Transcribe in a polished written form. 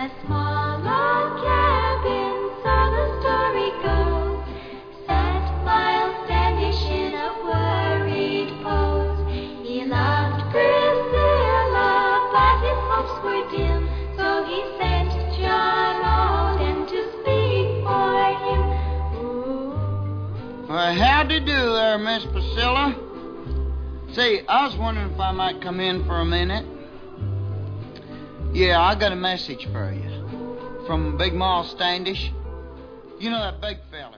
a small log cabin, so the story goes, sat Miles Standish in a worried pose. He loved Priscilla, but his hopes were dim, so he sent John Alden to speak for him. Ooh. Howdy do there, Miss Priscilla. Say, I was wondering if I might come in for a minute. Yeah, I got a message for you. From Big Miles Standish. You know that big fella.